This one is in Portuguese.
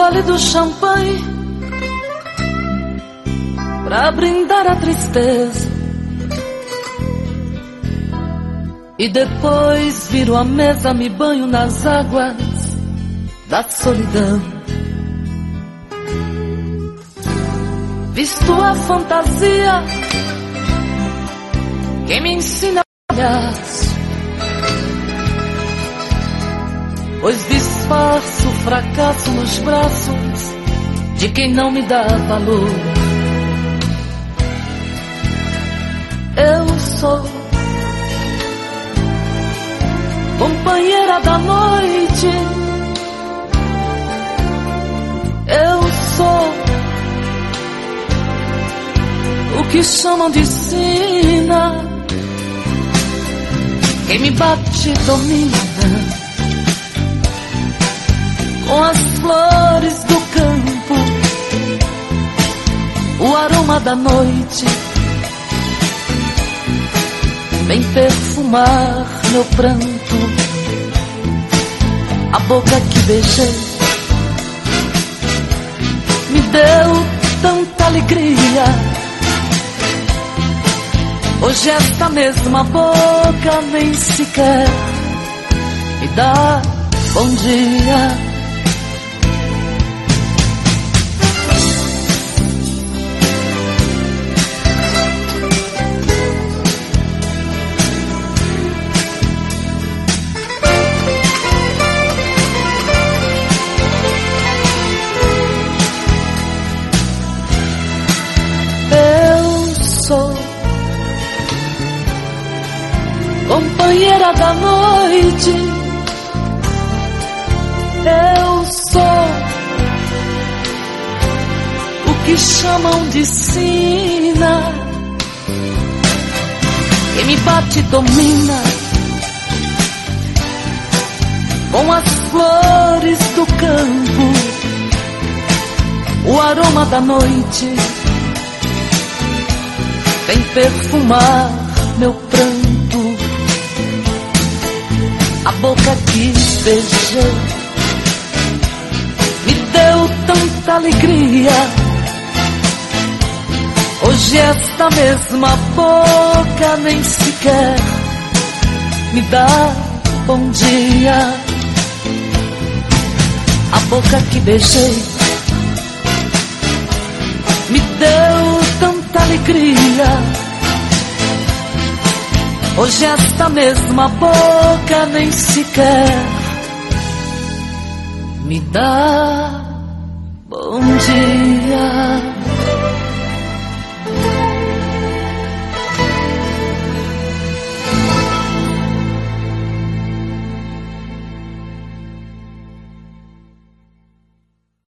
gole do champanhe pra brindar a tristeza, e depois viro a mesa, me banho nas águas da solidão. Visto a fantasia que me ensina a olhar, pois disfarço o fracasso nos braços de quem não me dá valor. Eu sou companheira da noite, eu sou o que chamam de sina. Quem me bate domina, com as flores do campo, o aroma da noite vem perfumar meu pranto. A boca que beijei me deu tanta alegria. Hoje esta mesma boca nem sequer me dá bom dia. Companheira da noite, eu sou o que chamam de sina. Quem me bate domina, com as flores do campo, o aroma da noite vem perfumar meu pranto. A boca que beijei me deu tanta alegria. Hoje esta mesma boca nem sequer me dá bom dia. A boca que beijei me deu tanta alegria. Hoje esta mesma boca nem sequer me dá bom dia.